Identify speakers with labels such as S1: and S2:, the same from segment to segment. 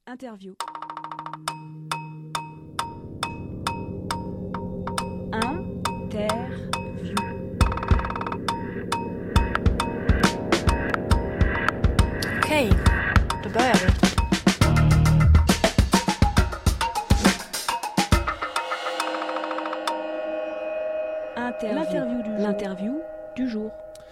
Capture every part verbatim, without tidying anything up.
S1: Interview. Interview.
S2: Okej, då börjar vi.
S1: Interview. L'interview du, L'interview du jour.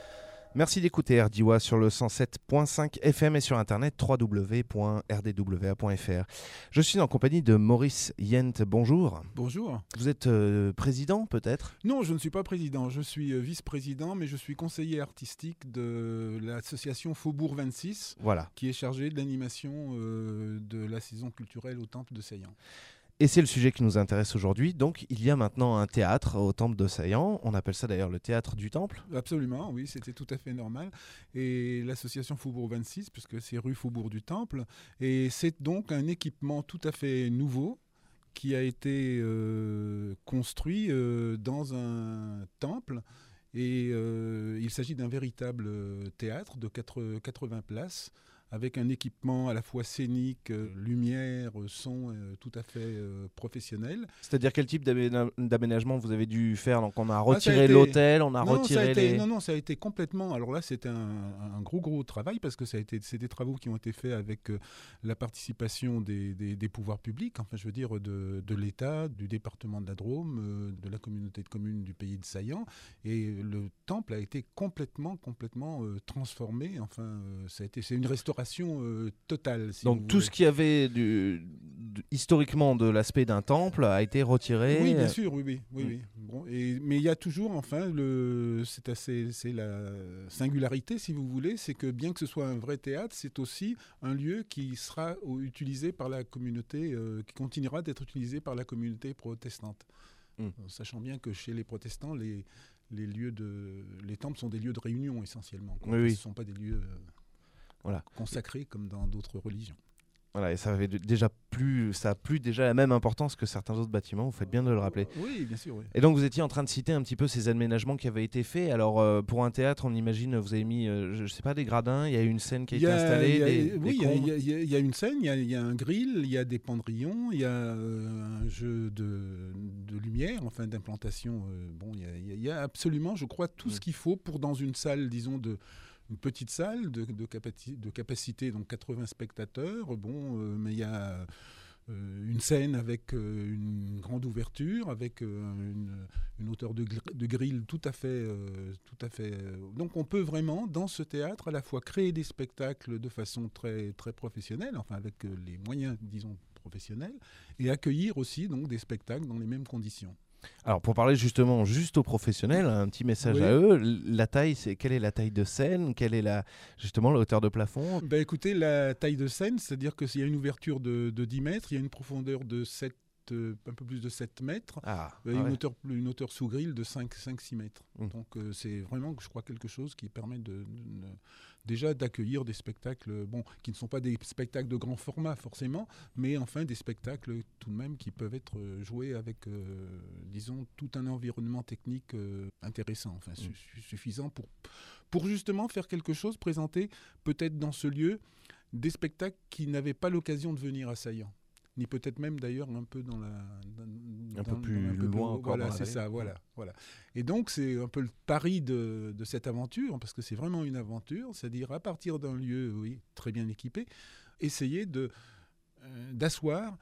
S3: Merci d'écouter R D W A sur le cent sept point cinq F M et sur internet w w w point r d w a point f r. Je suis en compagnie de Maurice Yent. Bonjour.
S4: Bonjour.
S3: Vous êtes euh, président peut-être ?
S4: Non, je ne suis pas président, je suis euh, vice-président, mais je suis conseiller artistique de l'association Faubourg vingt-six,
S3: Voilà.
S4: qui est chargée de l'animation euh, de la saison culturelle au Temple de Saillant.
S3: Et c'est le sujet qui nous intéresse aujourd'hui. Donc il y a maintenant un théâtre au Temple de Saillant. On appelle ça d'ailleurs le théâtre du Temple.
S4: Absolument, oui, c'était tout à fait normal. Et l'association Faubourg vingt-six, puisque c'est rue Faubourg du Temple, et c'est donc un équipement tout à fait nouveau qui a été euh, construit euh, dans un temple. Et euh, il s'agit d'un véritable théâtre de quatre-vingts places, avec un équipement à la fois scénique, euh, lumière, son, euh, tout à fait euh, professionnel.
S3: C'est-à-dire quel type d'aména- d'aménagement vous avez dû faire ? Donc on a retiré
S4: ah, été...
S3: l'hôtel, on a
S4: non,
S3: retiré
S4: ça a été...
S3: les...
S4: Non, non, ça a été complètement... Alors là, c'était un, un gros, gros travail, parce que ça a été, c'est des travaux qui ont été faits avec euh, la participation des, des, des pouvoirs publics, enfin je veux dire de, de l'État, du département de la Drôme, euh, de la communauté de communes du pays de Saillant. Et le temple a été complètement, complètement euh, transformé. Enfin, euh, ça a été, c'est une restauration Euh, totale. Si
S3: Donc tout ce qu'il y avait du, du, historiquement de l'aspect d'un temple a été retiré.
S4: Oui, bien sûr, oui, oui, oui,
S3: mmh.
S4: oui. Bon, et, mais il y a toujours, enfin, le, c'est assez, c'est la singularité, si vous voulez, c'est que bien que ce soit un vrai théâtre, c'est aussi un lieu qui sera utilisé par la communauté, euh, qui continuera d'être utilisé par la communauté protestante, mmh. sachant bien que chez les protestants, les les lieux de, les temples sont des lieux de réunion essentiellement.
S3: Oui, oui.
S4: Ce ne sont pas des lieux euh, Voilà. consacré comme dans d'autres religions.
S3: Voilà, et ça avait déjà plus, ça a plus déjà la même importance que certains autres bâtiments. Vous faites bien de le rappeler.
S4: Oui, bien sûr. Oui.
S3: Et donc vous étiez en train de citer un petit peu ces aménagements qui avaient été faits. Alors euh, pour un théâtre, on imagine, vous avez mis, euh, je, je sais pas, des gradins. Il y a une scène qui a, a été installée.
S4: Y a,
S3: des,
S4: oui,
S3: des
S4: il y, y, y a une scène, il y, y a un grill, il y a des pendrillons, il y a euh, un jeu de, de lumière, enfin d'implantation. Euh, bon, il y, y, y a absolument, je crois, tout mmh. ce qu'il faut pour dans une salle, disons de une petite salle de, de, capaci- de capacité, donc quatre-vingts spectateurs. Bon, euh, mais il y a euh, une scène avec euh, une grande ouverture, avec euh, une, une hauteur de, gr- de grille tout à fait... Euh, tout à fait euh, donc on peut vraiment, dans ce théâtre, à la fois créer des spectacles de façon très, très professionnelle, enfin avec euh, les moyens, disons, professionnels, et accueillir aussi donc, des spectacles dans les mêmes conditions.
S3: Alors pour parler justement juste aux professionnels, un petit message
S4: oui.
S3: à eux. La taille, c'est quelle est la taille de scène ? Quelle est la justement la hauteur de plafond ?
S4: Ben écoutez, la taille de scène, c'est-à-dire que s'il y a une ouverture de, de dix mètres, il y a une profondeur de sept, euh, un peu plus de sept mètres,
S3: ah,
S4: et
S3: ah
S4: une,
S3: ouais.
S4: hauteur, une hauteur sous grille de cinq à six mètres.
S3: Mmh.
S4: Donc euh, c'est vraiment, je crois, quelque chose qui permet de, de, de déjà d'accueillir des spectacles, bon, qui ne sont pas des spectacles de grand format forcément, mais enfin des spectacles tout de même qui peuvent être joués avec, euh, disons, tout un environnement technique euh, intéressant, enfin mmh. su- suffisant pour, pour justement faire quelque chose, présenter peut-être dans ce lieu des spectacles qui n'avaient pas l'occasion de venir à Saillant. Ni peut-être même d'ailleurs un peu dans la dans,
S3: un
S4: dans,
S3: peu plus
S4: un peu
S3: loin
S4: plus,
S3: encore
S4: voilà
S3: dans la
S4: c'est
S3: vallée.
S4: ça voilà voilà et donc c'est un peu le pari de, de cette aventure, parce que c'est vraiment une aventure, c'est-à-dire à partir d'un lieu oui très bien équipé, essayer de euh, d'asseoir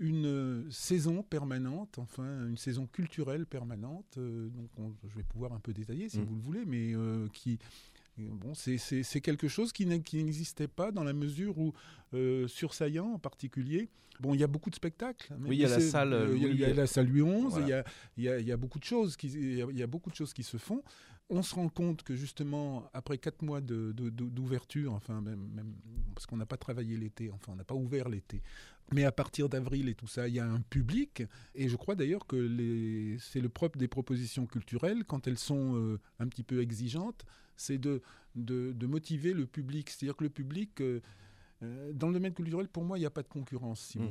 S4: une saison permanente, enfin une saison culturelle permanente, euh, donc on, je vais pouvoir un peu détailler si mmh. vous le voulez, mais euh, qui Bon, c'est, c'est, c'est quelque chose qui, qui n'existait pas, dans la mesure où, euh, sur Saillant en particulier, bon, il y a beaucoup de spectacles.
S3: Oui, il y a la salle
S4: euh,
S3: Louis.
S4: Il y a la salle Louis onze,
S3: voilà.
S4: il y a, il y a, il y a beaucoup de choses qui, il y a, il y a beaucoup de choses qui se font. On se rend compte que justement, après quatre mois de, de, de, d'ouverture, enfin même, même parce qu'on n'a pas travaillé l'été, enfin on n'a pas ouvert l'été, mais à partir d'avril et tout ça, il y a un public. Et je crois d'ailleurs que les, c'est le propre des propositions culturelles, quand elles sont euh, un petit peu exigeantes, c'est de, de, de motiver le public. C'est-à-dire que le public, euh, euh, dans le domaine culturel, pour moi, il n'y a pas de concurrence, si mmh. vous voulez.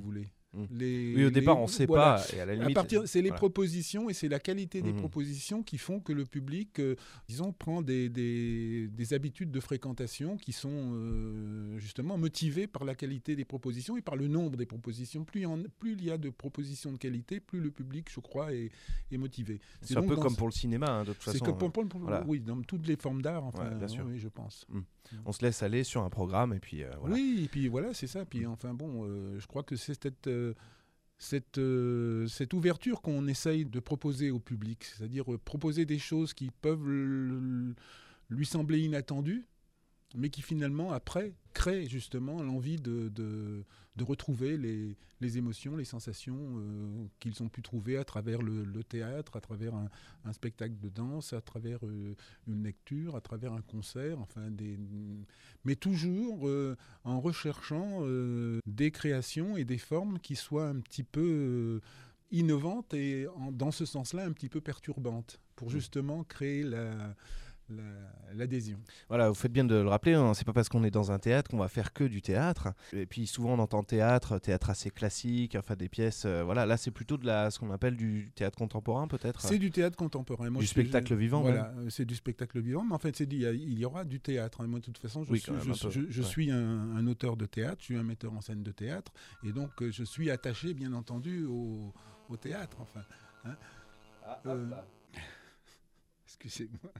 S3: Mmh.
S4: Les,
S3: oui, au départ,
S4: les,
S3: on ne sait
S4: voilà.
S3: pas. Et à la limite,
S4: à partir, c'est les
S3: voilà.
S4: propositions et c'est la qualité des
S3: mmh.
S4: propositions qui font que le public, euh, disons, prend des, des, des habitudes de fréquentation qui sont euh, justement motivées par la qualité des propositions et par le nombre des propositions. Plus, en, plus il y a de propositions de qualité, plus le public, je crois, est, est motivé.
S3: C'est, c'est un peu comme pour le cinéma, hein, de toute
S4: c'est
S3: façon.
S4: C'est comme pour, pour,
S3: voilà.
S4: Oui, dans toutes les formes d'art, enfin,
S3: ouais, bien sûr.
S4: Oui, je pense.
S3: Mmh. On se laisse aller sur un programme et puis euh, voilà.
S4: Oui, et puis voilà, c'est ça. Puis enfin bon, euh, je crois que c'est cette... Euh, Cette, euh, cette ouverture qu'on essaye de proposer au public, c'est-à-dire euh, proposer des choses qui peuvent l- lui sembler inattendues, mais qui finalement, après, créent justement l'envie de, de, de retrouver les, les émotions, les sensations euh, qu'ils ont pu trouver à travers le, le théâtre, à travers un, un spectacle de danse, à travers euh, une lecture, à travers un concert, enfin des... mais toujours euh, en recherchant euh, des créations et des formes qui soient un petit peu euh, innovantes et en, dans ce sens-là un petit peu perturbantes, pour justement créer la... La, l'adhésion.
S3: Voilà, vous faites bien de le rappeler, hein, c'est pas parce qu'on est dans un théâtre qu'on va faire que du théâtre. Et puis souvent on entend théâtre, théâtre assez classique, enfin des pièces, euh, voilà, là c'est plutôt de la, ce qu'on appelle du théâtre contemporain peut-être.
S4: C'est du théâtre contemporain. Moi,
S3: du spectacle vivant.
S4: Voilà,
S3: même.
S4: c'est du spectacle vivant, mais en fait c'est dit, il y aura du théâtre. Moi de toute façon, je
S3: oui,
S4: suis,
S3: je,
S4: je, je
S3: ouais.
S4: suis un, un auteur de théâtre, je suis un metteur en scène de théâtre, et donc je suis attaché bien entendu au, au théâtre. Enfin, hein. ah, euh... Excusez-moi.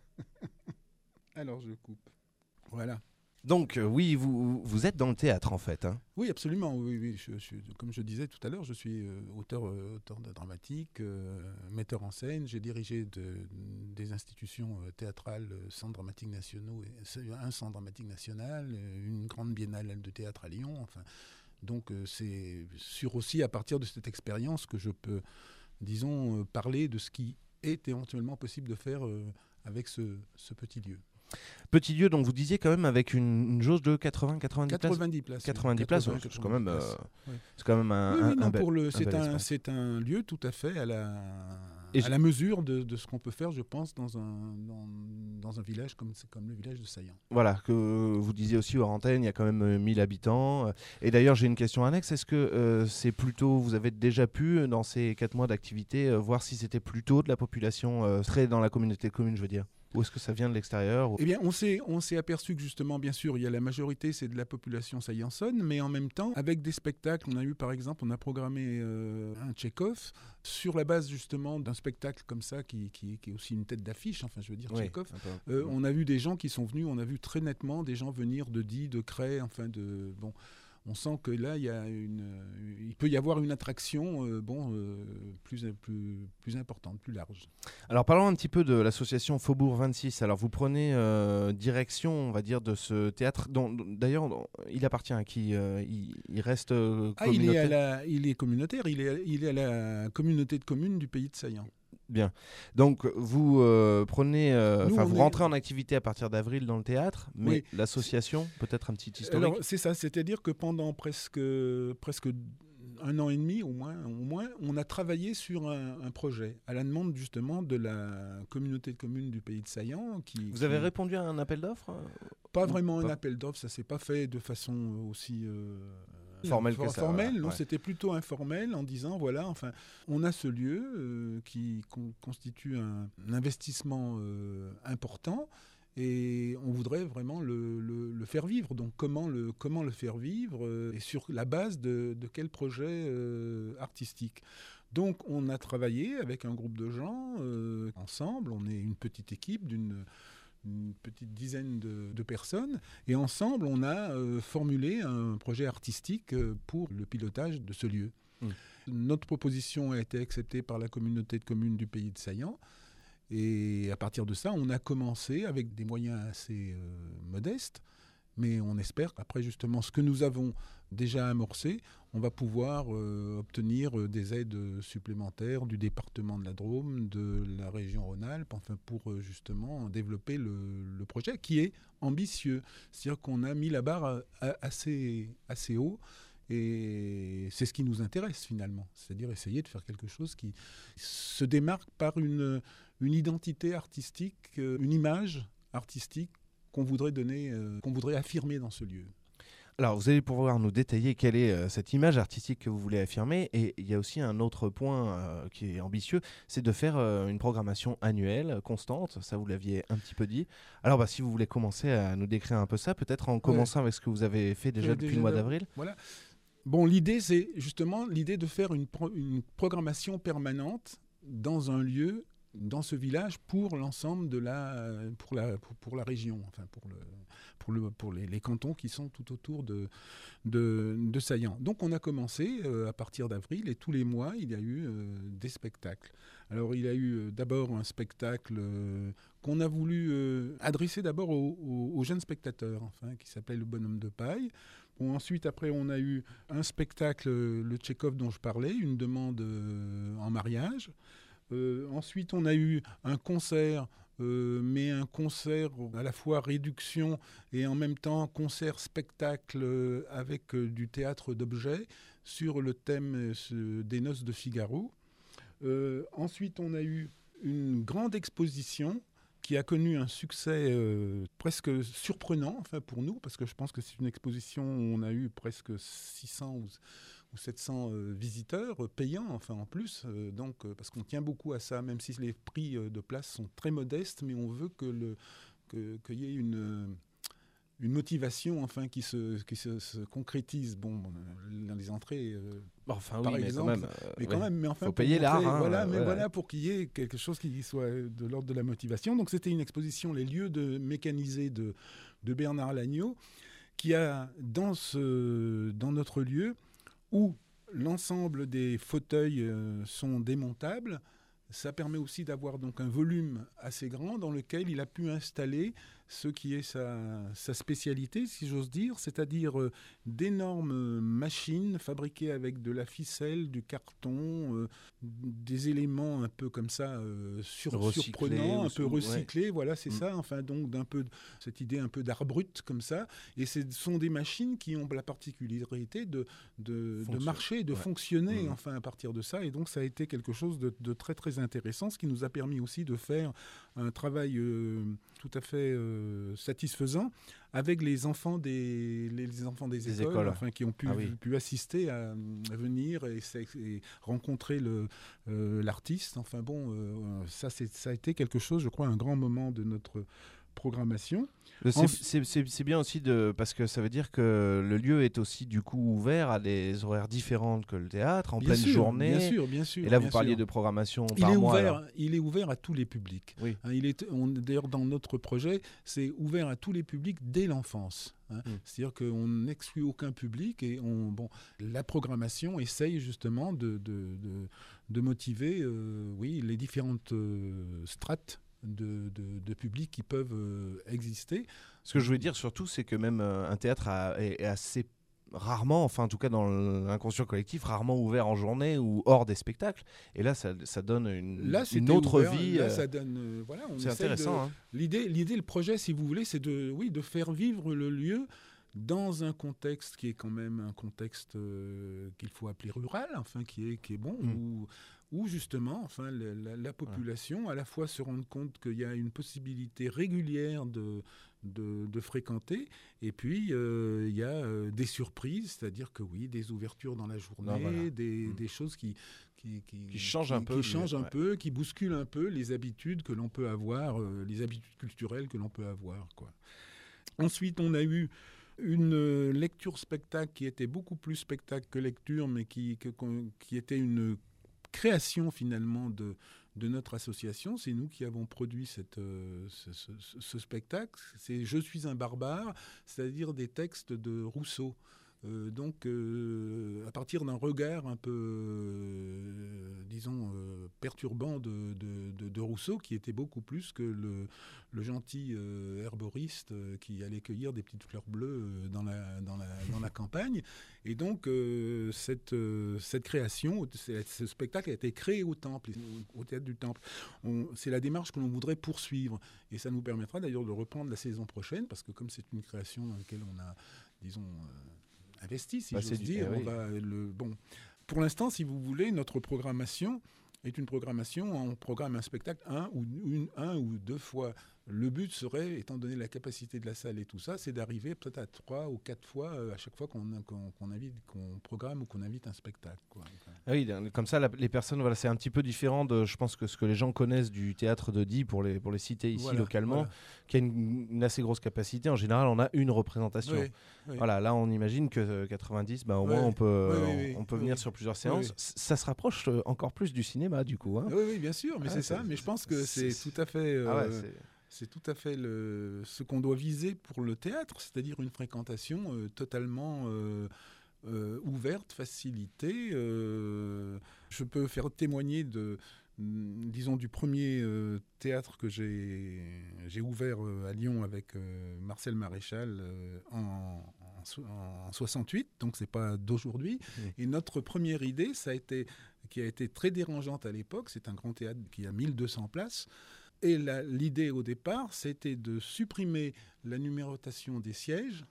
S4: Alors je coupe. Voilà.
S3: Donc euh, oui, vous, vous êtes dans le théâtre en fait. Hein.
S4: Oui, absolument. Oui, oui. Je, je, comme je disais tout à l'heure, je suis euh, auteur, euh, auteur de dramatique, euh, metteur en scène. J'ai dirigé de, des institutions euh, théâtrales, euh, centres dramatiques nationaux, et, un centre dramatique national, euh, une grande biennale de théâtre à Lyon. Enfin, donc euh, c'est sur aussi à partir de cette expérience que je peux, disons, euh, parler de ce qui est éventuellement possible de faire euh, avec ce, ce petit lieu.
S3: Petit lieu, donc vous disiez quand même avec une, une jauge de quatre-vingts quatre-vingt-dix places.
S4: quatre-vingt-dix places.
S3: quatre-vingt-dix places,
S4: quatre-vingts,
S3: c'est quand même, euh,
S4: oui.
S3: c'est quand même un.
S4: Oui, oui,
S3: un,
S4: non,
S3: un
S4: pour le,
S3: un
S4: c'est un,
S3: un,
S4: c'est un lieu tout à fait à la,
S3: Et
S4: à la mesure de, de ce qu'on peut faire, je pense, dans un, dans, dans un village comme, comme le village de Saillant.
S3: Voilà, que vous disiez aussi hors antenne, il y a quand même euh, mille habitants. Et d'ailleurs, j'ai une question annexe. Est-ce que euh, c'est plutôt, vous avez déjà pu, dans ces quatre mois d'activité, euh, voir si c'était plutôt de la population euh, très dans la communauté de communes, je veux dire? Ou est-ce que ça vient de l'extérieur ou...
S4: Eh bien, on s'est, on s'est aperçu que justement, bien sûr, il y a la majorité, c'est de la population saillançonne, mais en même temps, avec des spectacles, on a eu par exemple, on a programmé euh, un Tchekhov sur la base justement d'un spectacle comme ça, qui, qui, qui est aussi une tête d'affiche, enfin je veux dire
S3: oui,
S4: Tchekhov. Euh, on a vu des gens qui sont venus, on a vu très nettement des gens venir de Die, de Cray, enfin de... Bon, on sent que là, il, y a une, il peut y avoir une attraction euh, bon, euh, plus, plus, plus importante, plus large.
S3: Alors parlons un petit peu de l'association Faubourg vingt-six. Alors vous prenez euh, direction, on va dire, de ce théâtre. Dont, d'ailleurs, il appartient à qui euh, il, il reste euh,
S4: ah, il est, à la, il est communautaire, il est, il est à la communauté de communes du pays de Saillant.
S3: Bien. Donc vous euh, prenez, euh, enfin vous
S4: est...
S3: rentrez en activité à partir d'avril dans le théâtre, mais
S4: oui.
S3: L'association, peut-être un petit historique.
S4: Alors c'est ça, c'est-à-dire que pendant presque presque un an et demi au moins, au moins, on a travaillé sur un, un projet à la demande justement de la communauté de communes du pays de Saillant. Qui,
S3: vous
S4: qui...
S3: avez répondu à un appel d'offres?
S4: Pas vraiment
S3: pas...
S4: un appel d'offres, ça s'est pas fait de façon aussi euh...
S3: formel que ça.
S4: Formel,
S3: voilà.
S4: non,
S3: ouais.
S4: C'était plutôt informel en disant voilà, enfin, on a ce lieu euh, qui con- constitue un, un investissement euh, important et on voudrait vraiment le, le, le faire vivre. Donc comment le comment le faire vivre euh, et sur la base de, de quel projet euh, artistique. Donc on a travaillé avec un groupe de gens euh, ensemble. On est une petite équipe d'une une petite dizaine de, de personnes, et ensemble, on a euh, formulé un projet artistique euh, pour le pilotage de ce lieu. Mmh. Notre proposition a été acceptée par la communauté de communes du pays de Saillant, et à partir de ça, on a commencé avec des moyens assez euh, modestes, mais on espère qu'après justement ce que nous avons déjà amorcé, on va pouvoir euh, obtenir euh, des aides supplémentaires du département de la Drôme, de la région Rhône-Alpes, enfin pour euh, justement développer le, le projet qui est ambitieux. C'est-à-dire qu'on a mis la barre à, à, assez, assez haut et c'est ce qui nous intéresse finalement. C'est-à-dire essayer de faire quelque chose qui se démarque par une, une identité artistique, une image artistique qu'on voudrait donner, euh, qu'on voudrait affirmer dans ce lieu.
S3: Alors, vous allez pouvoir nous détailler quelle est euh, cette image artistique que vous voulez affirmer. Et il y a aussi un autre point euh, qui est ambitieux, c'est de faire euh, une programmation annuelle, constante. Ça, vous l'aviez un petit peu dit. Alors, bah, si vous voulez commencer à nous décrire un peu ça, peut-être en commençant ouais. avec ce que vous avez fait déjà
S4: Et
S3: depuis
S4: déjà,
S3: le mois d'avril.
S4: Voilà. Bon, l'idée, c'est justement l'idée de faire une, pro- une programmation permanente dans un lieu, dans ce village, pour l'ensemble de la, pour la, pour, pour la région, enfin pour le, pour le, pour les, les cantons qui sont tout autour de, de, de Saillant. Donc, on a commencé euh, à partir d'avril, et tous les mois, il y a eu euh, des spectacles. Alors, il y a eu euh, d'abord un spectacle euh, qu'on a voulu euh, adresser d'abord aux, aux, aux jeunes spectateurs, enfin, qui s'appelait Le Bonhomme de Paille. Bon, ensuite, après, on a eu un spectacle, le Tchekhov dont je parlais, une demande euh, en mariage. Euh, ensuite, on a eu un concert, euh, mais un concert à la fois réduction et en même temps concert-spectacle euh, avec euh, du théâtre d'objets sur le thème euh, des Noces de Figaro. Euh, ensuite, on a eu une grande exposition qui a connu un succès euh, presque surprenant, enfin pour nous, parce que je pense que c'est une exposition où on a eu presque six cents ou, ou sept cents euh, visiteurs euh, payants, enfin en plus, euh, donc euh, parce qu'on tient beaucoup à ça, même si les prix euh, de place sont très modestes, mais on veut que le que, qu'il y ait une euh, une motivation enfin qui se qui se, se concrétise. Bon, dans les entrées. Euh,
S3: Enfin
S4: par
S3: oui,
S4: exemple,
S3: mais quand même, euh,
S4: mais quand
S3: ouais.
S4: même, mais enfin,
S3: faut payer l'art. Hein,
S4: voilà,
S3: euh,
S4: mais
S3: ouais.
S4: voilà, pour qu'il y ait quelque chose qui soit de l'ordre de la motivation. Donc c'était une exposition, les lieux de mécanisés de de Bernard Lagneau, qui a dans ce dans notre lieu où l'ensemble des fauteuils euh, sont démontables. Ça permet aussi d'avoir donc un volume assez grand dans lequel il a pu installer ce qui est sa, sa spécialité, si j'ose dire, c'est-à-dire euh, d'énormes machines fabriquées avec de la ficelle, du carton, euh, des éléments un peu comme ça euh, sur, surprenants, un peu recyclés, ouais. Voilà, c'est mmh. ça, enfin donc d'un peu cette idée un peu d'art brut comme ça. Et ce sont des machines qui ont la particularité de, de, de marcher, de ouais. fonctionner, mmh. enfin à partir de ça. Et donc ça a été quelque chose de, de très très intéressant, ce qui nous a permis aussi de faire un travail euh, tout à fait euh, satisfaisant avec les enfants des, les enfants des, des écoles, écoles. Enfin, qui ont pu, ah oui. pu assister à, à venir et, et rencontrer le, euh, l'artiste. Enfin bon, euh, ça, c'est, ça a été quelque chose, je crois, un grand moment de notre programmation.
S3: C'est, en... c'est, c'est, c'est bien aussi de, parce que ça veut dire que le lieu est aussi du coup ouvert à des horaires différents que le théâtre, en
S4: bien
S3: pleine
S4: sûr,
S3: journée.
S4: Bien sûr, bien sûr.
S3: Et là, vous
S4: bien
S3: parliez
S4: sûr.
S3: de programmation
S4: il
S3: par
S4: est
S3: mois.
S4: Ouvert, il est ouvert à tous les publics.
S3: Oui.
S4: Hein, il est, on, d'ailleurs, dans notre projet, c'est ouvert à tous les publics dès l'enfance. Hein. Mm. C'est-à-dire qu'on n'exclut aucun public et on, bon, la programmation essaye justement de, de, de, de motiver euh, oui, les différentes euh, strates De, de, de publics qui peuvent euh, exister.
S3: Ce que je voulais dire surtout, c'est que même euh, un théâtre a, est, est assez rarement, enfin en tout cas dans l'inconscient collectif, rarement ouvert en journée ou hors des spectacles. Et là, ça, ça donne une,
S4: là,
S3: une autre
S4: ouvert,
S3: vie.
S4: Là, ça donne, euh, voilà, on
S3: c'est intéressant.
S4: De,
S3: hein.
S4: L'idée, l'idée, le projet, si vous voulez, c'est de, oui, de faire vivre le lieu dans un contexte qui est quand même un contexte euh, qu'il faut appeler rural, enfin qui est, qui est bon, mm. où, où justement, enfin, la, la, la population ouais. à la fois se rende compte qu'il y a une possibilité régulière de, de, de fréquenter, et puis euh, il y a euh, des surprises, c'est-à-dire que oui, des ouvertures dans la journée, non, voilà. des, mm. des choses qui qui, qui,
S3: qui changent
S4: qui,
S3: un peu,
S4: qui changent un ouais. peu, qui bousculent un peu les habitudes que l'on peut avoir, euh, les habitudes culturelles que l'on peut avoir, quoi. Ensuite, on a eu une lecture-spectacle qui était beaucoup plus spectacle que lecture, mais qui, que, qui était une création finalement de, de notre association. C'est nous qui avons produit cette, euh, ce, ce, ce spectacle. C'est « Je suis un barbare », c'est-à-dire des textes de Rousseau. Euh, donc, euh, à partir d'un regard un peu, euh, disons, euh, perturbant de, de, de, de Rousseau, qui était beaucoup plus que le, le gentil euh, herboriste euh, qui allait cueillir des petites fleurs bleues euh, dans, la, dans, la, dans la campagne. Et donc, euh, cette, euh, cette création, ce spectacle a été créé au Temple, au Théâtre du Temple. On, c'est la démarche que l'on voudrait poursuivre. Et ça nous permettra d'ailleurs de reprendre la saison prochaine, parce que comme c'est une création dans laquelle on a, disons... Euh, investi, si bah, j'ose dire. Eh oui. On va le, bon. Pour l'instant, si vous voulez, notre programmation est une programmation, on programme un spectacle un ou, une, un ou deux fois Le but serait, étant donné la capacité de la salle et tout ça, c'est d'arriver peut-être à trois ou quatre fois euh, à chaque fois qu'on, qu'on, qu'on, invite, qu'on programme ou qu'on invite un spectacle. Quoi.
S3: Ah oui, comme ça, la, les personnes, voilà, c'est un petit peu différent de, je pense, que ce que les gens connaissent du théâtre de Die, pour les, pour les citer ici
S4: voilà,
S3: localement,
S4: voilà.
S3: qui a une, une assez grosse capacité. En général, on a une représentation.
S4: Oui, oui.
S3: Voilà, là, on imagine que euh, quatre-vingt-dix, bah, au
S4: oui,
S3: moins, on peut,
S4: oui,
S3: on,
S4: oui, oui,
S3: on peut
S4: oui,
S3: venir
S4: oui.
S3: sur plusieurs séances.
S4: Oui, oui.
S3: Ça se rapproche euh, encore plus du cinéma, du coup. Hein.
S4: Oui, oui, bien sûr, mais
S3: Ah,
S4: c'est,
S3: c'est
S4: ça. Mais je pense que
S3: c'est,
S4: c'est, c'est tout à fait... Euh,
S3: ah ouais, c'est...
S4: C'est tout à fait le, ce qu'on doit viser pour le théâtre, c'est-à-dire une fréquentation euh, totalement euh, euh, ouverte, facilitée. Euh, je peux faire témoigner de, disons, du premier euh, théâtre que j'ai, j'ai ouvert euh, à Lyon avec euh, Marcel Maréchal euh, en, en, en soixante-huit, donc c'est pas d'aujourd'hui. Mmh. Et notre première idée, ça a été, qui a été très dérangeante à l'époque, c'est un grand théâtre qui a mille deux cents places. Et la, l'idée au départ, c'était de supprimer la numérotation des sièges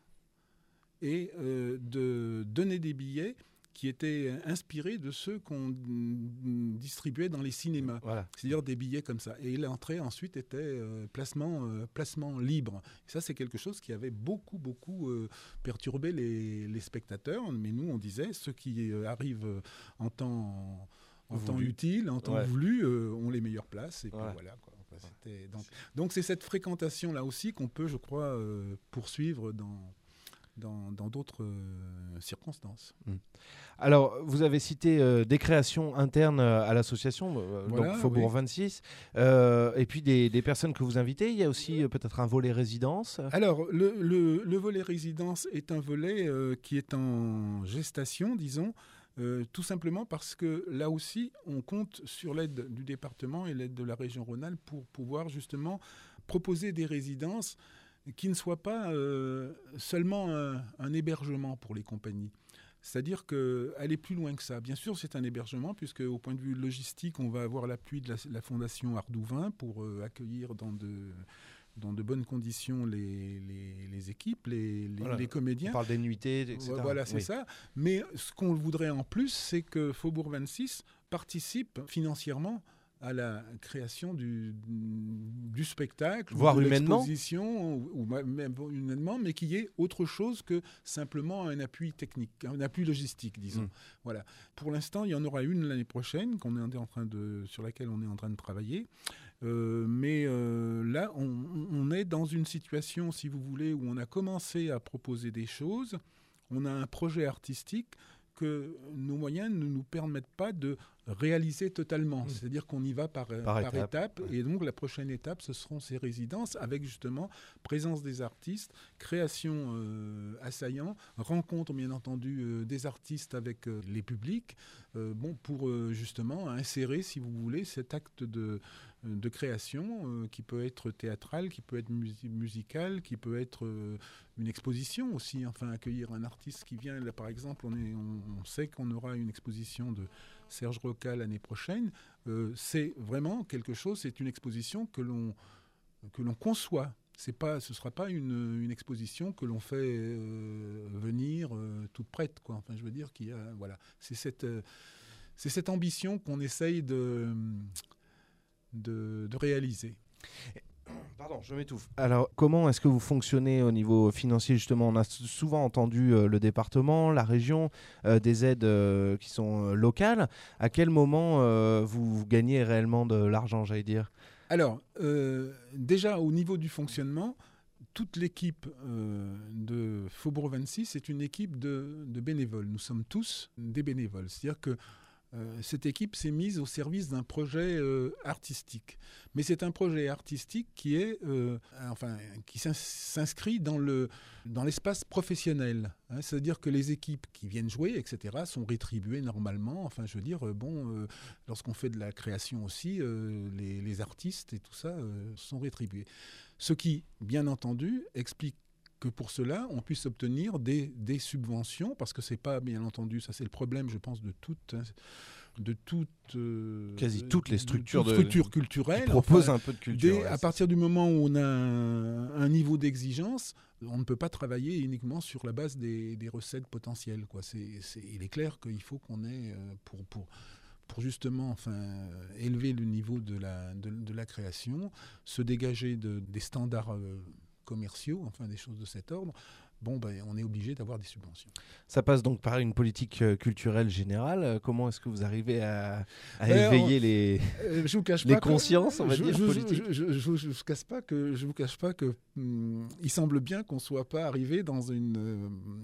S4: et euh, de donner des billets qui étaient inspirés de ceux qu'on distribuait dans les cinémas. Voilà. C'est-à-dire des billets comme ça. Et l'entrée ensuite était euh, placement, euh, placement libre. Et ça, c'est quelque chose qui avait beaucoup, beaucoup euh, perturbé les, les spectateurs. Mais nous, on disait, ceux qui euh, arrivent en temps, en temps utile, en temps ouais. voulu, euh, ont les meilleures places. Et puis ouais. voilà, quoi. C'était donc, donc c'est cette fréquentation-là aussi qu'on peut, je crois, euh, poursuivre dans, dans, dans d'autres euh, circonstances. Mmh.
S3: Alors, vous avez cité euh, des créations internes à l'association, euh, voilà, donc Faubourg oui. vingt-six, euh, et puis des, des personnes que vous invitez. Il y a aussi euh, peut-être un volet résidence.
S4: Alors, le, le, le volet résidence est un volet euh, qui est en gestation, disons. Euh, tout simplement parce que là aussi, on compte sur l'aide du département et l'aide de la région Rhône-Alpes pour pouvoir justement proposer des résidences qui ne soient pas euh, seulement un, un hébergement pour les compagnies. C'est-à-dire qu'aller plus loin que ça. Bien sûr, c'est un hébergement, puisque au point de vue logistique, on va avoir l'appui de la, la Fondation Ardouvin pour euh, accueillir dans de... dans de bonnes conditions les, les, les équipes, les, les, voilà, les comédiens.
S3: On parle des nuitées, et cetera.
S4: Voilà, c'est oui. ça. Mais ce qu'on voudrait en plus, c'est que Faubourg vingt-six participe financièrement à la création du, du spectacle,
S3: voire
S4: de
S3: humainement,
S4: l'exposition, ou, ou même humainement, mais qu'il y ait autre chose que simplement un appui technique, un appui logistique, disons. Mm. Voilà. Pour l'instant, il y en aura une l'année prochaine, qu'on est en train de, sur laquelle on est en train de travailler. Euh, mais euh, là, on, on est dans une situation, si vous voulez, où on a commencé à proposer des choses. On a un projet artistique que nos moyens ne nous permettent pas de réaliser totalement. Mmh. C'est-à-dire qu'on y va par, par, par étapes. Étape, ouais. Et donc, la prochaine étape, ce seront ces résidences avec justement présence des artistes, création euh, assaillant, rencontre, bien entendu, euh, des artistes avec euh, les publics, euh, bon, pour euh, justement insérer, si vous voulez, cet acte de... de création euh, qui peut être théâtrale, qui peut être mus- musicale, qui peut être euh, une exposition aussi. Enfin, accueillir un artiste qui vient, là par exemple, on, est, on, on sait qu'on aura une exposition de Serge Roca l'année prochaine. Euh, c'est vraiment quelque chose, c'est une exposition que l'on, que l'on conçoit. C'est pas, ce ne sera pas une, une exposition que l'on fait euh, venir euh, toute prête, quoi. Enfin, je veux dire qu'il y a, voilà, c'est cette, euh, c'est cette ambition qu'on essaye de... De, de réaliser.
S3: Pardon, je m'étouffe. Alors, comment est-ce que vous fonctionnez au niveau financier, justement ? On a souvent entendu euh, le département, la région, euh, des aides euh, qui sont euh, locales. À quel moment euh, vous, vous gagnez réellement de l'argent, j'allais dire ?
S4: Alors, euh, déjà, au niveau du fonctionnement, toute l'équipe euh, de Faubourg vingt-six est une équipe de, de bénévoles. Nous sommes tous des bénévoles. C'est-à-dire que Euh, cette équipe s'est mise au service d'un projet euh, artistique. Mais c'est un projet artistique qui est, euh, enfin, qui s'inscrit dans le, dans l'espace professionnel. Hein, c'est-à-dire que les équipes qui viennent jouer, et cetera, sont rétribuées normalement. Enfin, je veux dire, euh, bon, euh, lorsqu'on fait de la création aussi, euh, les, les artistes et tout ça euh, sont rétribués. Ce qui, bien entendu, explique que pour cela, on puisse obtenir des, des subventions, parce que c'est pas, bien entendu, ça c'est le problème, je pense, de toute... de toutes... Euh,
S3: Quasi toutes les structures,
S4: de, toutes structures de, culturelles.
S3: Qui proposent
S4: enfin,
S3: un peu de culture.
S4: Des, ouais, à partir du moment où on a un, un niveau d'exigence, on ne peut pas travailler uniquement sur la base des, des recettes potentielles, quoi. C'est, c'est, il est clair qu'il faut qu'on ait, euh, pour... pour pour justement enfin, euh, élever le niveau de la, de, de la création, se dégager de, des standards euh, commerciaux, enfin des choses de cet ordre, bon, ben, on est obligé d'avoir des subventions.
S3: Ça passe donc par une politique euh, culturelle générale. Euh, Comment est-ce que vous arrivez à, à
S4: Ben,
S3: éveiller
S4: on,
S3: les,
S4: euh, je vous cache
S3: les
S4: pas
S3: consciences,
S4: que,
S3: on va
S4: je,
S3: dire,
S4: je,
S3: politiques
S4: je, je, je, je, je casse pas que je vous cache pas que hum, il semble bien qu'on soit pas arrivé dans une euh,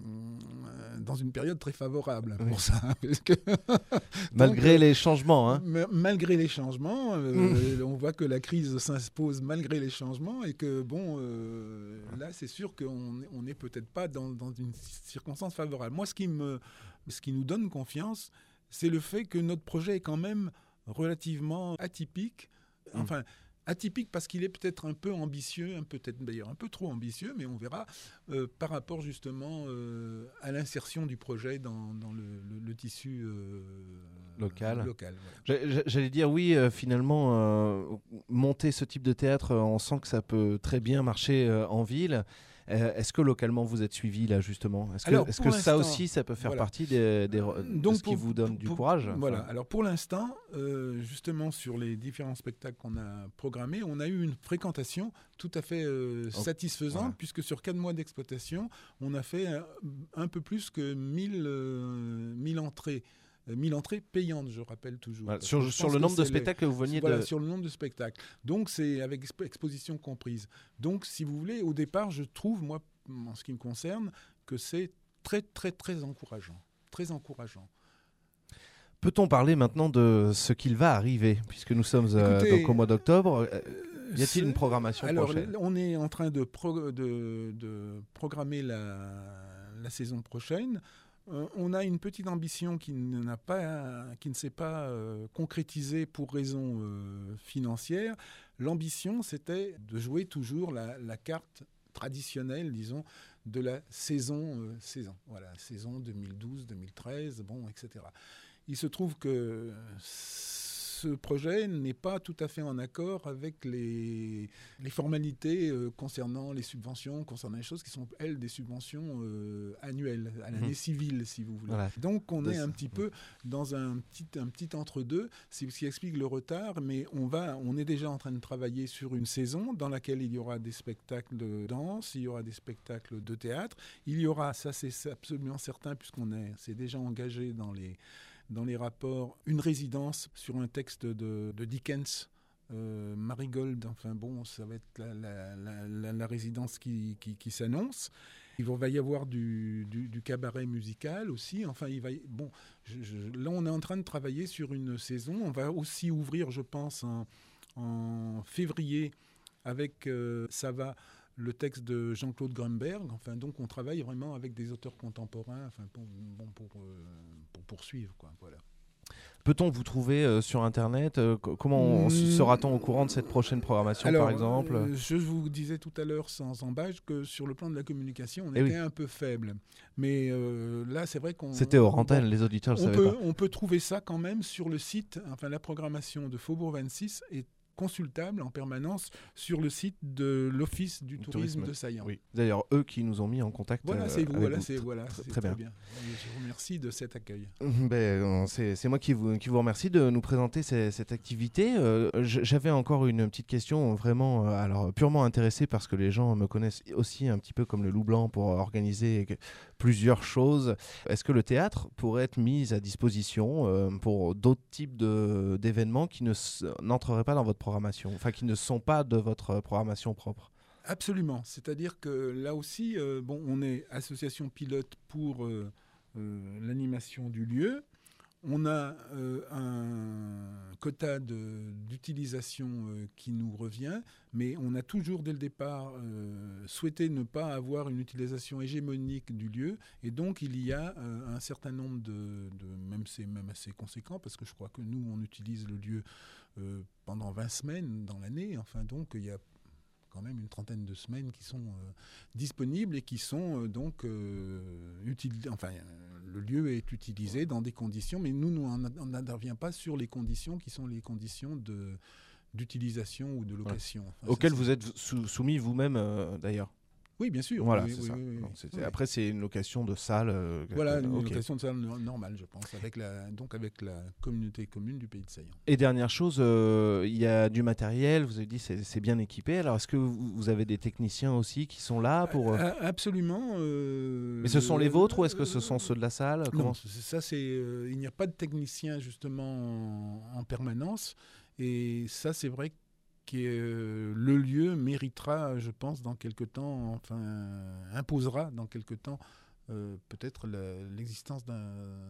S4: dans une période très favorable
S3: oui.
S4: pour ça, parce que
S3: malgré
S4: donc,
S3: les changements. Hein.
S4: M- malgré les changements, euh, on voit que la crise s'impose malgré les changements et que bon, euh, là c'est sûr qu'on on n'est peut-être pas dans, dans une circonstance favorable. Moi, ce qui me, ce qui nous donne confiance, c'est le fait que notre projet est quand même relativement atypique. Enfin, atypique parce qu'il est peut-être un peu ambitieux, un peut-être d'ailleurs un peu trop ambitieux, mais on verra euh, par rapport justement euh, à l'insertion du projet dans, dans le, le, le tissu euh,
S3: local.
S4: local voilà.
S3: J'allais dire oui, euh, finalement, euh, monter ce type de théâtre, euh, on sent que ça peut très bien marcher euh, en ville. Euh, est-ce que localement vous êtes suivi là justement ? Est-ce que,
S4: Alors,
S3: est-ce que ça aussi, ça peut faire
S4: voilà.
S3: partie des, des,
S4: Donc,
S3: de ce
S4: pour,
S3: qui vous donne
S4: pour,
S3: du
S4: pour,
S3: courage ?
S4: Voilà.
S3: Enfin...
S4: Alors pour l'instant, euh, justement sur les différents spectacles qu'on a programmés, on a eu une fréquentation tout à fait euh, oh, satisfaisante, voilà. Puisque sur quatre mois d'exploitation, on a fait un, un peu plus que mille, euh, mille entrées. mille entrées payantes, je rappelle toujours.
S3: Voilà, sur sur le nombre de spectacles
S4: les...
S3: que vous veniez
S4: voilà,
S3: de...
S4: sur le nombre de spectacles. Donc, c'est avec exposition comprise. Donc, si vous voulez, au départ, je trouve, moi, en ce qui me concerne, que c'est très, très, très encourageant. Très encourageant.
S3: Peut-on parler maintenant de ce qu'il va arriver, puisque nous sommes euh, Écoutez, donc au mois d'octobre euh, y a-t-il une programmation
S4: alors,
S3: prochaine ?
S4: On est en train de, pro- de, de programmer la, la saison prochaine. Euh, on a une petite ambition qui, n'a pas, qui ne s'est pas euh, concrétisée pour raisons euh, financières. L'ambition, c'était de jouer toujours la, la carte traditionnelle, disons, de la saison, euh, saison, voilà, saison deux mille douze deux mille treize, bon, et cetera. Il se trouve que ce projet n'est pas tout à fait en accord avec les, les formalités euh, concernant les subventions, concernant les choses qui sont, elles, des subventions euh, annuelles, à l'année mmh. civile, si vous voulez. Voilà. Donc, on est un petit peu dans un petit, un petit entre-deux, c'est ce qui explique le retard, mais on, va, on est déjà en train de travailler sur une saison dans laquelle il y aura des spectacles de danse, il y aura des spectacles de théâtre, il y aura, ça c'est absolument certain, puisqu'on est, c'est déjà engagé dans les... dans les rapports, une résidence sur un texte de, de Dickens, euh, Marigold, enfin bon, ça va être la, la, la, la, la résidence qui, qui, qui s'annonce. Il va y avoir du, du, du cabaret musical aussi. Enfin, il va y... bon, je, je, là, on est en train de travailler sur une saison. On va aussi ouvrir, je pense, en, en février avec euh, ça va... le texte de Jean-Claude Grunberg. Enfin, donc, on travaille vraiment avec des auteurs contemporains, enfin, pour, bon, pour, euh, pour poursuivre, quoi. Voilà.
S3: Peut-on vous trouver euh, sur Internet euh, Comment on, mmh. sera-t-on au courant de cette prochaine programmation,
S4: Alors,
S3: par exemple
S4: euh, Je vous disais tout à l'heure, sans embâche, que sur le plan de la communication, on
S3: eh
S4: était
S3: oui.
S4: un peu faible. Mais euh, là, c'est vrai qu'on...
S3: C'était hors antenne, bon, les auditeurs ne le savaient
S4: peut,
S3: pas.
S4: On peut trouver ça quand même sur le site, enfin, la programmation de Faubourg vingt-six est consultable en permanence sur le site de l'Office du tourisme, tourisme de Saillant.
S3: Oui. D'ailleurs, eux qui nous ont mis en contact.
S4: Voilà, c'est vous.
S3: Euh,
S4: voilà,
S3: vous.
S4: c'est, voilà,
S3: très,
S4: c'est
S3: très,
S4: très
S3: bien.
S4: bien. Je vous remercie de cet accueil.
S3: Ben, c'est, c'est moi qui vous, qui vous remercie de nous présenter ces, cette activité. Euh, j'avais encore une petite question, vraiment, euh, alors purement intéressée parce que les gens me connaissent aussi un petit peu comme le loup blanc pour organiser plusieurs choses. Est-ce que le théâtre pourrait être mis à disposition euh, pour d'autres types de, d'événements qui ne, n'entreraient pas dans votre programmation, enfin qui ne sont pas de votre programmation propre?
S4: Absolument. C'est-à-dire que là aussi, euh, bon, on est association pilote pour euh, euh, l'animation du lieu. On a euh, un quota de, d'utilisation euh, qui nous revient, mais on a toujours dès le départ euh, souhaité ne pas avoir une utilisation hégémonique du lieu, et donc il y a euh, un certain nombre de, de même c'est même assez conséquent, parce que je crois que nous on utilise le lieu euh, pendant vingt semaines dans l'année, enfin donc il y a quand même une trentaine de semaines qui sont euh, disponibles et qui sont euh, donc euh, utilisées. Enfin, euh, le lieu est utilisé dans des conditions, mais nous, nous on n'intervient pas sur les conditions qui sont les conditions de, d'utilisation ou de location. Enfin,
S3: auxquelles
S4: ça,
S3: vous êtes sou- soumis vous-même, euh, d'ailleurs.
S4: Oui, bien sûr.
S3: Voilà,
S4: oui,
S3: c'est
S4: oui,
S3: ça.
S4: oui, oui,
S3: Donc, c'était-
S4: oui.
S3: Après, c'est une location de salle. euh,
S4: Voilà,
S3: euh,
S4: une
S3: ok.
S4: location de salle no- normale, je pense, avec la, donc avec la communauté commune du Pays de Saillant.
S3: Et dernière chose, euh, il y a du matériel, vous avez dit c'est c'est bien équipé. Alors est-ce que vous, vous avez des techniciens aussi qui sont là pour... euh,
S4: A- Absolument. euh,
S3: Mais ce sont les
S4: euh,
S3: vôtres ou est-ce que ce sont ceux de la salle? Comment...
S4: Non, c'est- ça c'est. euh, il n'y a pas de technicien justement en, en permanence, et ça c'est vrai que euh, le lieu méritera, je pense, dans quelque temps, enfin imposera dans quelque temps euh, peut-être la- l'existence d'un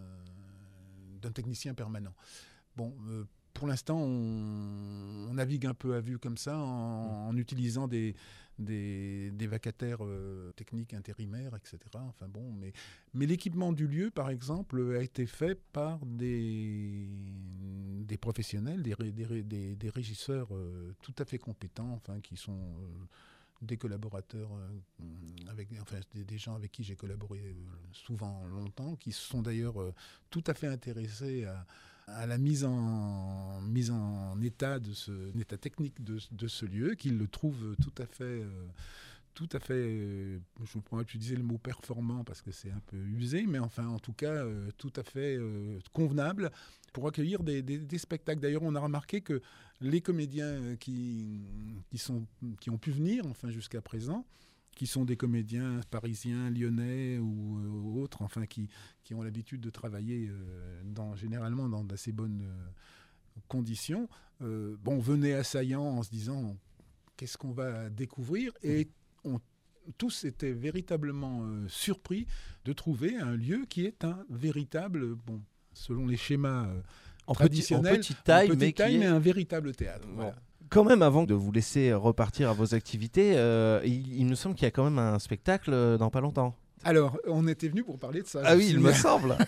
S4: d'un technicien permanent. Bon. euh, Pour l'instant, on, on navigue un peu à vue comme ça, en, en utilisant des, des, des vacataires euh, techniques intérimaires, et cetera. Enfin bon, mais, mais l'équipement du lieu, par exemple, a été fait par des, des professionnels, des, ré- des, ré- des, des régisseurs euh, tout à fait compétents, enfin, qui sont euh, des collaborateurs, euh, avec, enfin, des, des gens avec qui j'ai collaboré euh, souvent longtemps, qui se sont d'ailleurs euh, tout à fait intéressés à à la mise en, mise en état, de ce, en état technique de, de ce lieu, qu'ils le trouvent tout à fait, euh, tout à fait euh, je ne pourrais pas utiliser le mot performant parce que c'est un peu usé, mais enfin en tout cas euh, tout à fait euh, convenable pour accueillir des, des, des spectacles. D'ailleurs, on a remarqué que les comédiens qui, qui, sont, qui ont pu venir enfin, jusqu'à présent, qui sont des comédiens parisiens, lyonnais ou euh, autres, enfin qui, qui ont l'habitude de travailler euh, dans, généralement dans d'assez bonnes euh, conditions, euh, bon, venaient à Saillant en se disant qu'est-ce qu'on va découvrir, et on, tous étaient véritablement euh, surpris de trouver un lieu qui est un véritable, bon, selon les schémas euh,
S3: En, petit, en
S4: traditionnels,
S3: petite taille,
S4: en petite
S3: mais,
S4: taille,
S3: qui
S4: mais
S3: est...
S4: un véritable théâtre.
S3: Bon.
S4: Voilà.
S3: Quand même, avant de vous laisser repartir à vos activités, euh, il, il me semble qu'il y a quand même un spectacle euh, dans pas longtemps.
S4: Alors, on était venu pour parler de ça.
S3: Ah oui, il me semble.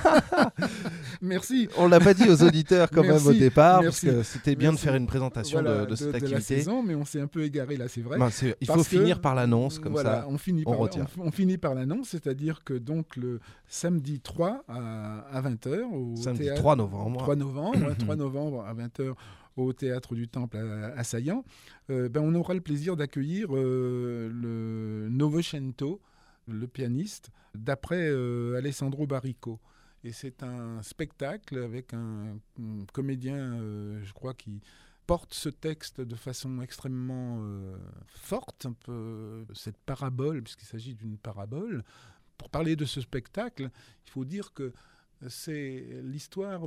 S4: Merci.
S3: On l'a pas dit aux auditeurs quand
S4: Merci,
S3: même au départ,
S4: merci,
S3: parce que c'était bien
S4: merci.
S3: de faire une présentation
S4: Voilà,
S3: de, de cette
S4: de
S3: activité.
S4: la saison, mais on s'est un peu égaré là, c'est vrai.
S3: Ben, c'est- il faut
S4: Parce que,
S3: finir par l'annonce, comme
S4: voilà,
S3: ça.
S4: on finit,
S3: on
S4: par,
S3: retient.
S4: on, on finit par l'annonce, c'est-à-dire que donc le samedi trois à, à vingt heures, au
S3: Samedi
S4: théâtre,
S3: trois novembre.
S4: trois novembre, hein, trois novembre à vingt heures au Théâtre du Temple à, à Saillant, euh, ben on aura le plaisir d'accueillir euh, le Novecento, le pianiste, d'après euh, Alessandro Barrico. Et c'est un spectacle avec un, un comédien, euh, je crois, qui porte ce texte de façon extrêmement euh, forte, un peu cette parabole, puisqu'il s'agit d'une parabole. Pour parler de ce spectacle, il faut dire que c'est l'histoire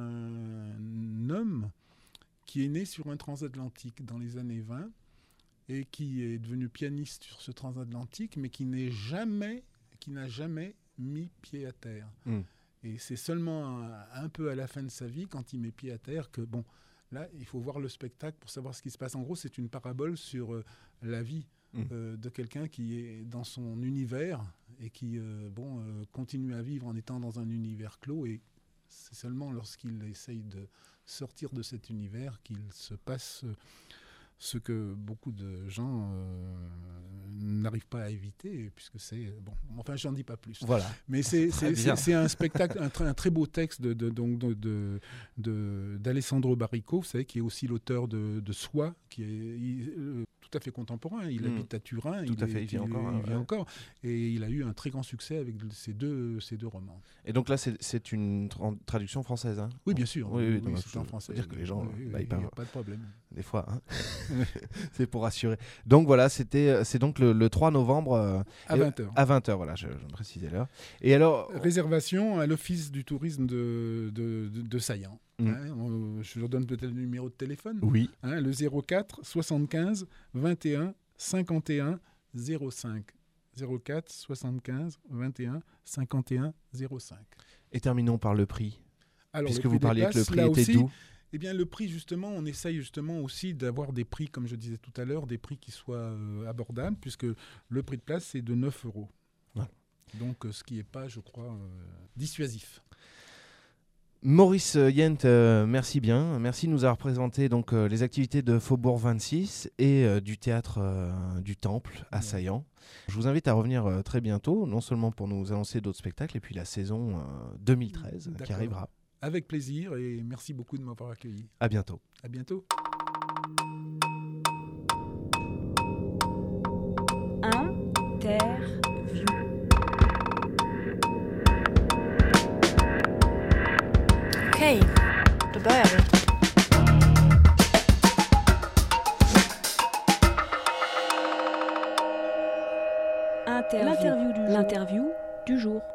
S4: d'un homme qui est né sur un transatlantique dans les années vingt et qui est devenu pianiste sur ce transatlantique, mais qui n'est jamais, qui n'a jamais mis pied à terre.
S3: Mm.
S4: Et c'est seulement un, un peu à la fin de sa vie, quand il met pied à terre, que bon, là, il faut voir le spectacle pour savoir ce qui se passe. En gros, c'est une parabole sur euh, la vie
S3: Mm.
S4: euh, de quelqu'un qui est dans son univers et qui, euh, bon, euh, continue à vivre en étant dans un univers clos. Et c'est seulement lorsqu'il essaye de sortir de cet univers qu'il se passe euh, ce que beaucoup de gens euh, n'arrivent pas à éviter, puisque c'est... Bon, enfin, j'en dis pas plus.
S3: Voilà.
S4: Mais c'est,
S3: Très
S4: c'est,
S3: bien.
S4: c'est, c'est un spectacle, un, très, un très beau texte de, de, donc de, de, de, d'Alessandro Barrico, vous savez, qui est aussi l'auteur de, de Soi, qui est il, euh, tout à fait contemporain. Il
S3: Mm.
S4: habite à Turin.
S3: Tout
S4: il
S3: à fait,
S4: est-
S3: il vit encore,
S4: Il
S3: hein,
S4: vit
S3: ouais.
S4: encore. Et il a eu un très grand succès avec ces deux, ces deux romans.
S3: Et donc là, c'est c'est une tra- traduction française. Hein.
S4: Oui, bien sûr.
S3: Oui, oui, non,
S4: c'est
S3: je
S4: en
S3: veux
S4: français.
S3: dire que les gens,
S4: Oui, oui,
S3: bah, ils
S4: il n'y a
S3: parlent.
S4: pas de problème.
S3: Des fois, hein. C'est pour rassurer. Donc voilà, c'était, c'est donc le, le trois novembre euh,
S4: À
S3: et-
S4: vingt heures.
S3: à vingt heures, voilà, je, je me précisais l'heure. Et alors,
S4: Réservation à l'Office du tourisme de, de, de, de Saillant.
S3: Mm.
S4: Hein, on- je leur donne peut-être le numéro de téléphone.
S3: oui,
S4: Hein, le zéro quatre soixante-quinze vingt et un cinquante et un zéro cinq. zéro quatre soixante-quinze vingt et un cinquante et un zéro cinq.
S3: et terminons par le prix.
S4: Alors,
S3: Puisque
S4: le
S3: vous
S4: prix des
S3: parliez que le
S4: places,
S3: prix
S4: là
S3: était
S4: aussi,
S3: doux.
S4: eh bien, le prix, justement, on essaye justement aussi d'avoir des prix, comme je disais tout à l'heure, des prix qui soient euh, abordables, puisque le prix de place, c'est de neuf euros.
S3: Voilà.
S4: Donc, euh, ce qui n'est pas, je crois, euh, dissuasif.
S3: Maurice Yent, euh, merci bien. Merci de nous avoir présenté donc, euh, les activités de Faubourg vingt-six et euh, du théâtre euh, du Temple à
S4: Ouais.
S3: Saillant. Je vous invite à revenir euh, très bientôt, non seulement pour nous annoncer d'autres spectacles, et puis la saison euh, deux mille treize qui
S4: D'accord.
S3: arrivera.
S4: Avec plaisir et merci beaucoup de m'avoir accueilli.
S3: À bientôt.
S4: À bientôt.
S1: un, Interview.
S2: Okej, då börjar vi.
S1: Interview. L'interview du... L'interview du jour.